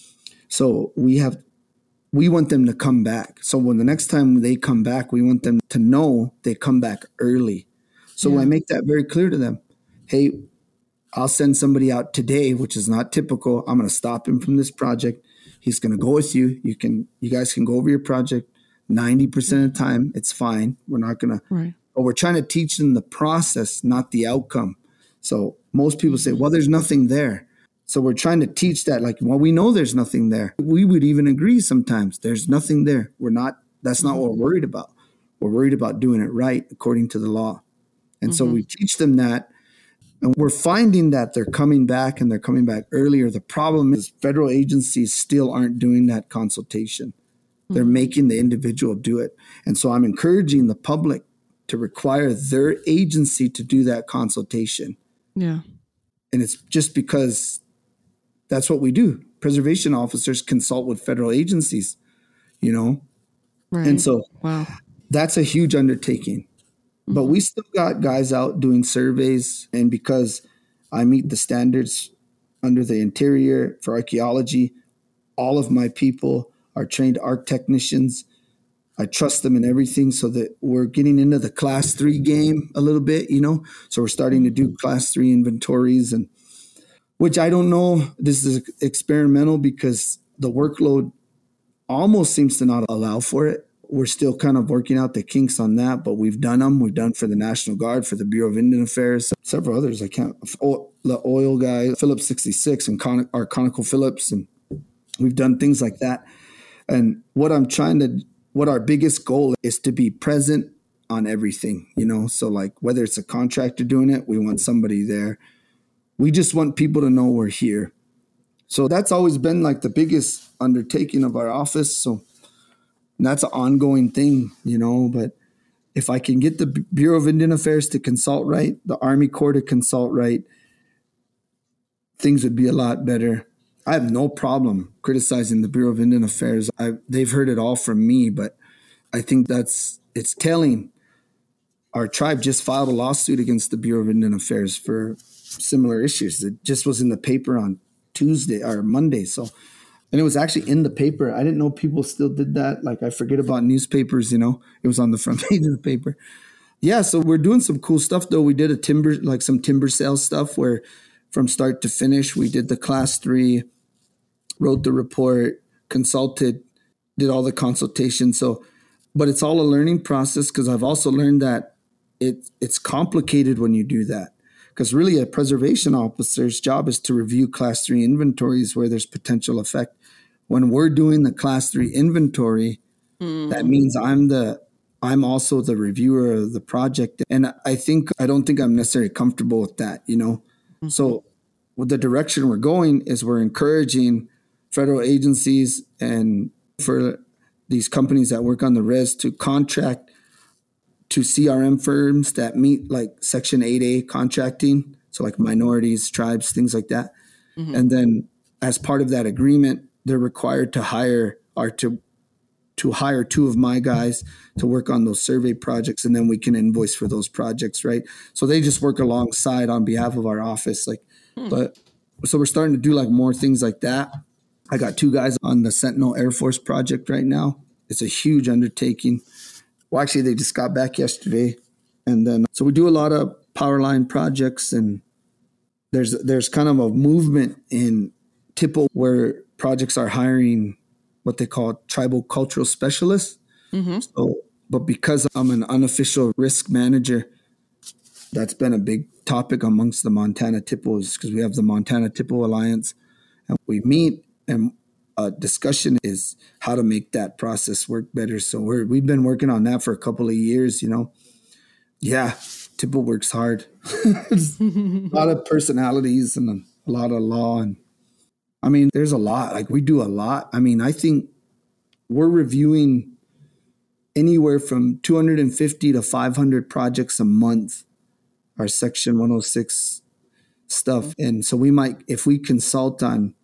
so we have, we want them to come back. So when the next time they come back, we want them to know they come back early. So Yeah. I make that very clear to them. Hey, I'll send somebody out today, which is not typical. I'm going to stop him from this project. He's going to go with you. You can, you guys can go over your project ninety percent of the time. It's fine. We're not going to, Right. but we're trying to teach them the process, not the outcome. So most people say, well, there's nothing there. So we're trying to teach that, like, well, we know there's nothing there. We would even agree sometimes there's nothing there. We're not, that's not what we're worried about. We're worried about doing it right according to the law. And mm-hmm. so we teach them that. And we're finding that they're coming back and they're coming back earlier. The problem is federal agencies still aren't doing that consultation. Mm-hmm. They're making the individual do it. And so I'm encouraging the public to require their agency to do that consultation. Yeah. And it's just because that's what we do. Preservation officers consult with federal agencies, you know? Right. And so wow. that's a huge undertaking. But we still got guys out doing surveys. And because I meet the standards under the interior for archaeology, all of my people are trained arch technicians. I trust them in everything, so that we're getting into the class three game a little bit, you know? So we're starting to do class three inventories, and which I don't know. This is experimental because the workload almost seems to not allow for it. We're still kind of working out the kinks on that, but we've done them. We've done for the National Guard, for the Bureau of Indian Affairs, several others. I can't, oh, the oil guy, Phillips sixty-six, and Con- our ConocoPhillips, and we've done things like that. And what I'm trying to, what our biggest goal is to be present on everything, you know? So like whether it's a contractor doing it, we want somebody there. We just want people to know we're here. So that's always been like the biggest undertaking of our office. So and that's an ongoing thing, you know, but if I can get the Bureau of Indian Affairs to consult right, the Army Corps to consult right, things would be a lot better. I have no problem criticizing the Bureau of Indian Affairs. I, they've heard it all from me, but I think that's, it's telling. Our tribe just filed a lawsuit against the Bureau of Indian Affairs for similar issues. It just was in the paper on Tuesday or Monday. So, and it was actually in the paper. I didn't know people still did that. Like I forget about newspapers, you know, it was on the front page of the paper. Yeah. So we're doing some cool stuff though. We did a timber, like some timber sales stuff where from start to finish, we did the class three, wrote the report, consulted, did all the consultation. So, but it's all a learning process because I've also learned that it it's complicated when you do that. Because really a preservation officer's job is to review class three inventories where there's potential effect. When we're doing the class three inventory, mm. that means I'm the I'm also the reviewer of the project. And I think I don't think I'm necessarily comfortable with that, you know. Mm-hmm. So with the direction we're going is we're encouraging federal agencies and for these companies that work on the res to contract to C R M firms that meet like Section eight A contracting, so like minorities, tribes, things like that. Mm-hmm. And then as part of that agreement, they're required to hire or to to hire two of my guys to work on those survey projects, and then we can invoice for those projects, right? So they just work alongside on behalf of our office. Like, hmm. but So we're starting to do like more things like that. I got two guys on the Sentinel Air Force project right now. It's a huge undertaking. Well, actually, they just got back yesterday. And then, so we do a lot of power line projects, and there's there's kind of a movement in T I P O where projects are hiring what they call tribal cultural specialists. Mm-hmm. So, but because I'm an unofficial risk manager, that's been a big topic amongst the Montana T I P Os, because we have the Montana T I P O Alliance, and we meet, and a discussion is how to make that process work better. So we're, we've been working on that for a couple of years, you know. Yeah, T I P O works hard. It's a lot of personalities and a lot of law. And I mean, there's a lot. Like, we do a lot. I mean, I think we're reviewing anywhere from two hundred fifty to five hundred projects a month, our Section one oh six stuff. And so we might, if we consult on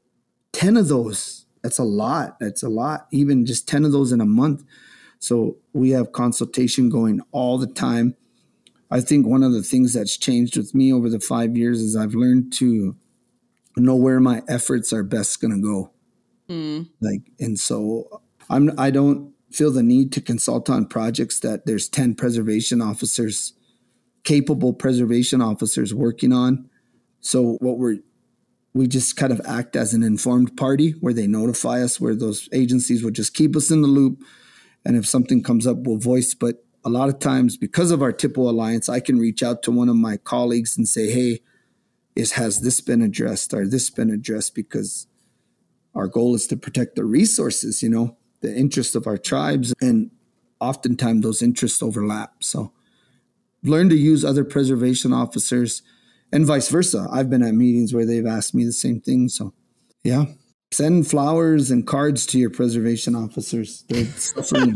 ten of those, that's a lot. That's a lot, even just ten of those in a month. So we have consultation going all the time. I think one of the things that's changed with me over the five years is I've learned to know where my efforts are best going to go. Mm. Like, and so I'm, I don't feel the need to consult on projects that there's ten preservation officers, capable preservation officers working on. So what we're, we just kind of act as an informed party where they notify us, where those agencies will just keep us in the loop. And if something comes up, we'll voice. But a lot of times, because of our T I P O Alliance, I can reach out to one of my colleagues and say, hey, is, has this been addressed or this been addressed? Because our goal is to protect the resources, you know, the interests of our tribes. And oftentimes those interests overlap. So learn to use other preservation officers and vice versa. I've been at meetings where they've asked me the same thing. So, yeah. Send flowers and cards to your preservation officers. They're suffering.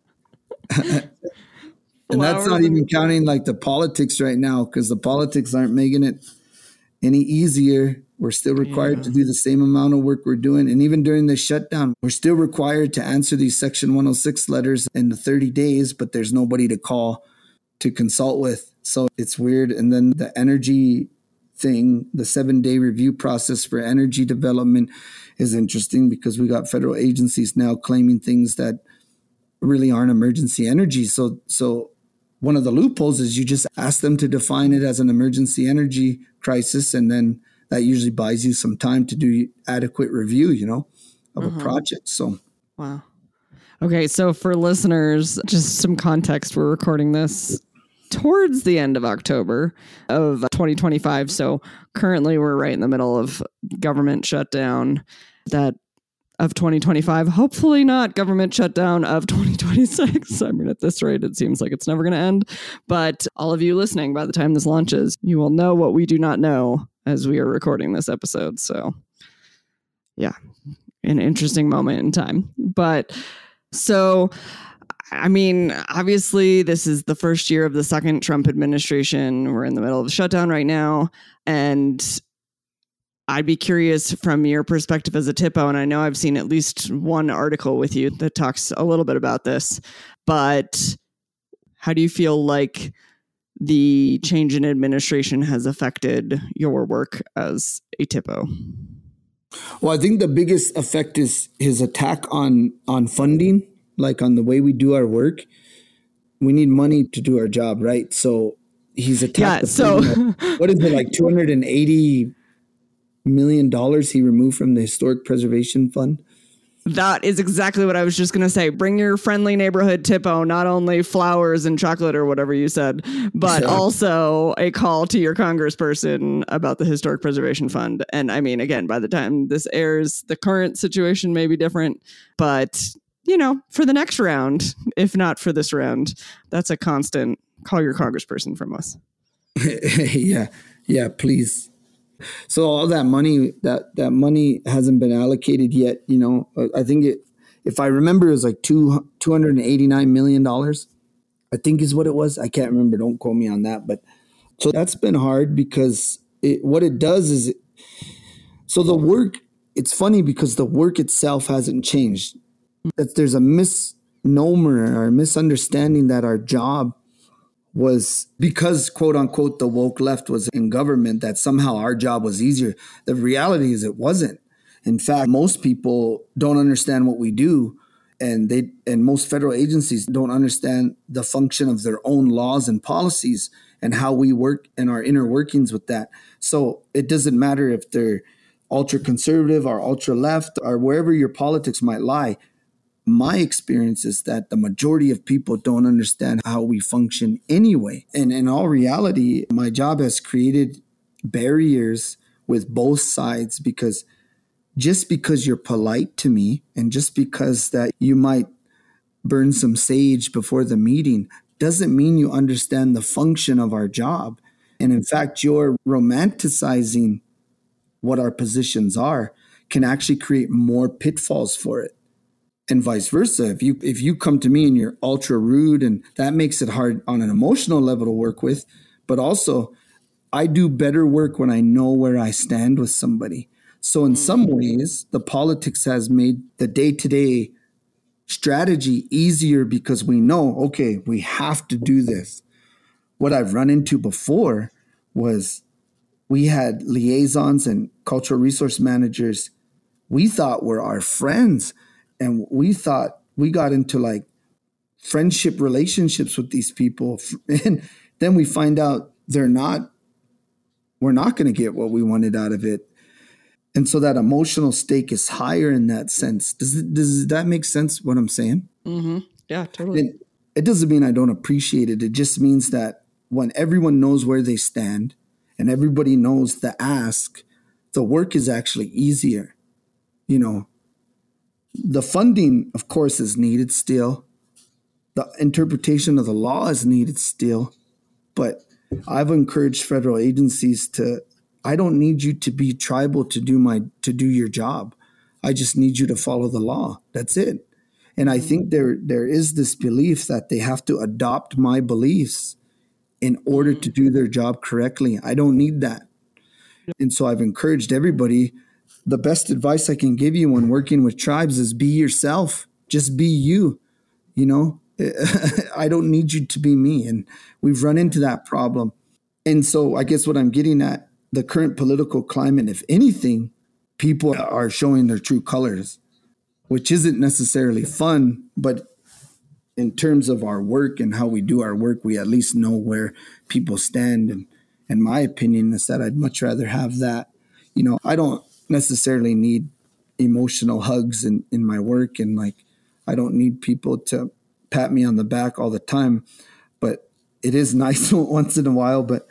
And that's not even counting like the politics right now, because the politics aren't making it any easier. We're still required yeah. to do the same amount of work we're doing. And even during the shutdown, we're still required to answer these Section one oh six letters in the thirty days, but there's nobody to call to consult with. So it's weird. And then the energy thing, the seven-day review process for energy development is interesting, because we got federal agencies now claiming things that really aren't emergency energy. So, so one of the loopholes is you just ask them to define it as an emergency energy crisis, and then that usually buys you some time to do adequate review, you know, of mm-hmm. a project. So, wow. Okay, so for listeners, just some context, we're recording this towards the end of October of twenty twenty-five. So currently we're right in the middle of government shutdown that of twenty twenty-five, hopefully not government shutdown of twenty twenty-six. I mean, at this rate, it seems like it's never going to end. But all of you listening, by the time this launches, you will know what we do not know as we are recording this episode. So yeah, an interesting moment in time. But so, I mean, obviously, this is the first year of the second Trump administration. We're in the middle of the shutdown right now. And I'd be curious from your perspective as a T I P O, and I know I've seen at least one article with you that talks a little bit about this, but how do you feel like the change in administration has affected your work as a T I P O? Well, I think the biggest effect is his attack on, on funding, like on the way we do our work. We need money to do our job, right? So he's attacked. Yeah, so what is it, like two hundred eighty million dollars he removed from the Historic Preservation Fund? That is exactly what I was just going to say. Bring your friendly neighborhood T I P O, not only flowers and chocolate or whatever you said, but yeah. also a call to your congressperson about the Historic Preservation Fund. And I mean, again, by the time this airs, the current situation may be different, but you know, for the next round, if not for this round, that's a constant call your congressperson from us. yeah. Yeah, please. So all that money, that, that money hasn't been allocated yet. You know, I think it, if I remember, it was like two, two hundred eighty-nine million dollars, I think is what it was. I can't remember. Don't quote me on that. But so that's been hard, because it, what it does is, it, so the work, it's funny because the work itself hasn't changed. That there's a misnomer or a misunderstanding that our job was because, quote unquote, the woke left was in government, that somehow our job was easier. The reality is it wasn't. In fact, most people don't understand what we do, and they and most federal agencies don't understand the function of their own laws and policies and how we work and our inner workings with that. So it doesn't matter if they're ultra conservative or ultra left or wherever your politics might lie. My experience is that the majority of people don't understand how we function anyway. And in all reality, my job has created barriers with both sides, because just because you're polite to me and just because that you might burn some sage before the meeting doesn't mean you understand the function of our job. And in fact, your romanticizing what our positions are can actually create more pitfalls for it. And vice versa. If you if you come to me and you're ultra rude, and that makes it hard on an emotional level to work with, but also I do better work when I know where I stand with somebody. So in some ways, the politics has made the day-to-day strategy easier because we know, okay, we have to do this. What I've run into before was we had liaisons and cultural resource managers we thought were our friends. And we thought we got into like friendship relationships with these people. And then we find out they're not, we're not going to get what we wanted out of it. And so that emotional stake is higher in that sense. Does it, does that make sense, what I'm saying? Mm-hmm. Yeah, totally. And it doesn't mean I don't appreciate it. It just means that when everyone knows where they stand and everybody knows the ask, the work is actually easier. You know, the funding, of course, is needed still. The interpretation of the law is needed still. But I've encouraged federal agencies to, I don't need you to be tribal to do my to do your job. I just need you to follow the law. That's it. And I think there there is this belief that they have to adopt my beliefs in order to do their job correctly. I don't need that. And so I've encouraged everybody. The best advice I can give you when working with tribes is be yourself. Just be you. You know, I don't need you to be me. And we've run into that problem. And so I guess what I'm getting at, the current political climate, if anything, people are showing their true colors, which isn't necessarily fun. But in terms of our work and how we do our work, we at least know where people stand. And, and my opinion is that I'd much rather have that. You know, I don't necessarily need emotional hugs in, in my work. And like, I don't need people to pat me on the back all the time, but it is nice once in a while. But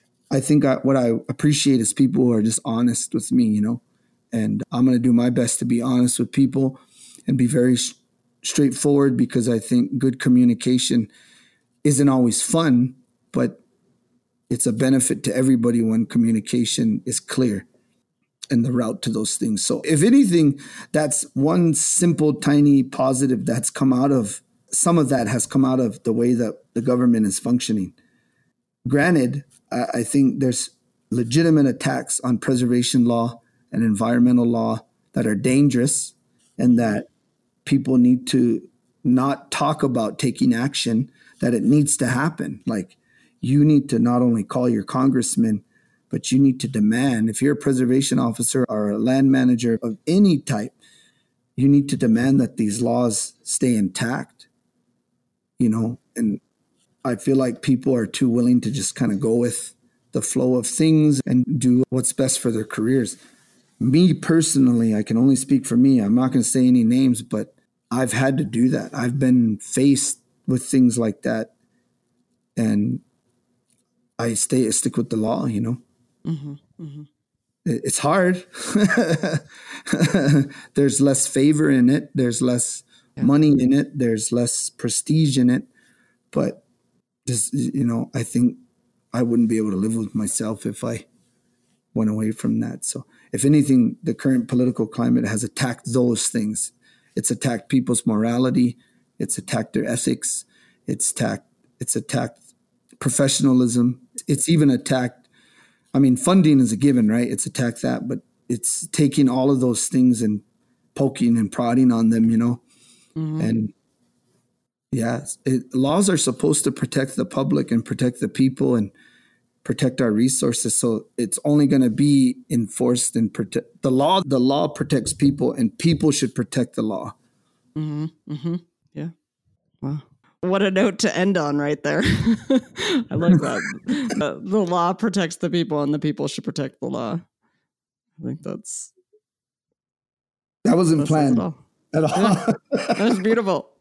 I think I, what I appreciate is people who are just honest with me, you know, and I'm going to do my best to be honest with people and be very sh- straightforward, because I think good communication isn't always fun, but it's a benefit to everybody when communication is clear and the route to those things. So if anything, that's one simple, tiny positive that's come out of, some of that has come out of the way that the government is functioning. Granted, I, I think there's legitimate attacks on preservation law and environmental law that are dangerous, and that people need to not talk about taking action, that it needs to happen. Like, you need to not only call your congressman, but you need to demand, if you're a preservation officer or a land manager of any type, you need to demand that these laws stay intact, you know? And I feel like people are too willing to just kind of go with the flow of things and do what's best for their careers. Me personally, I can only speak for me. I'm not going to say any names, but I've had to do that. I've been faced with things like that, and I stay I stick with the law, you know? Mm-hmm, mm-hmm. It's hard. There's less favor in it. There's less yeah. money in it. There's less prestige in it. But just, you know, I think I wouldn't be able to live with myself if I went away from that. So if anything, the current political climate has attacked those things. It's attacked people's morality. It's attacked their ethics. It's attacked, it's attacked professionalism. It's even attacked, I mean, funding is a given, right? It's attacked that, but it's taking all of those things and poking and prodding on them, you know? Mm-hmm. And Yes, it, laws are supposed to protect the public and protect the people and protect our resources. So it's only going to be enforced and protect the law. The law protects people, and people should protect the law. Mm-hmm. Mm-hmm. Yeah. Wow. What a note to end on right there. I like that. uh, the law protects the people, and the people should protect the law. I think that's that wasn't that's planned all. at all. Yeah. That's beautiful.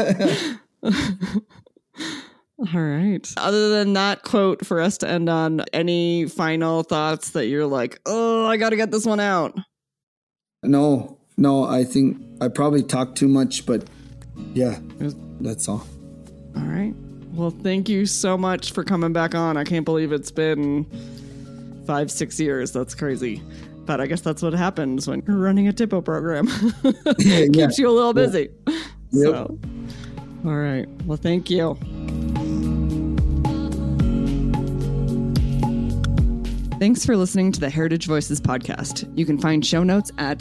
All right. Other than that quote for us to end on, any final thoughts that you're like, oh, I got to get this one out? No, no, I think I probably talked too much, but yeah, that's all. All right. Well, thank you so much for coming back on. I can't believe it's been five, six years. That's crazy. But I guess that's what happens when you're running a TIPO program. It keeps yeah. you a little busy. Yep. So, all right. Well, thank you. Thanks for listening to the Heritage Voices podcast. You can find show notes at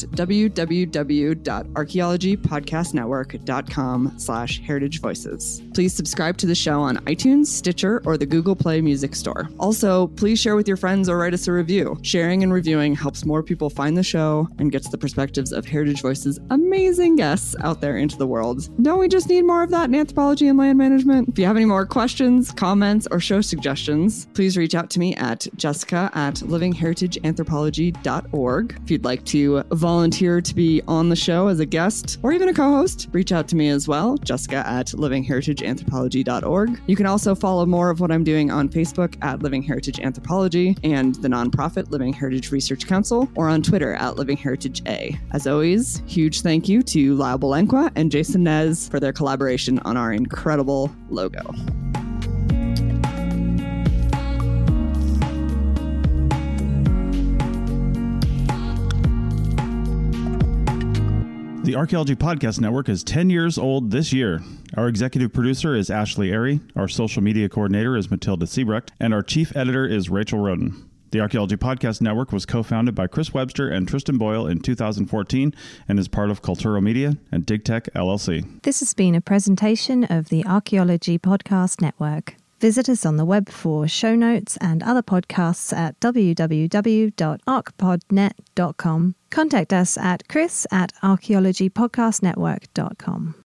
www.archaeologypodcastnetwork.com slash heritage voices. Please subscribe to the show on iTunes, Stitcher, or the Google Play Music Store. Also, please share with your friends or write us a review. Sharing and reviewing helps more people find the show and gets the perspectives of Heritage Voices' amazing guests out there into the world. Don't we just need more of that in anthropology and land management? If you have any more questions, comments, or show suggestions, please reach out to me at Jessica at living heritage anthropology dot org. If you'd like to volunteer to be on the show as a guest or even a co-host, reach out to me as well, Jessica at living heritage anthropology dot org. You can also follow more of what I'm doing on Facebook at Living Heritage Anthropology and the nonprofit Living Heritage Research Council, or on Twitter at Living Heritage A. As always, huge thank you to Lyle Belenqua and Jason Nez for their collaboration on our incredible logo. The Archaeology Podcast Network is ten years old this year. Our executive producer is Ashley Airy, our social media coordinator is Matilda Siebrecht, and our chief editor is Rachel Roden. The Archaeology Podcast Network was co-founded by Chris Webster and Tristan Boyle in two thousand fourteen and is part of Culturo Media and DigTech L L C. This has been a presentation of the Archaeology Podcast Network. Visit us on the web for show notes and other podcasts at w w w dot arch pod net dot com. Contact us at chris at archaeology podcast network dot com.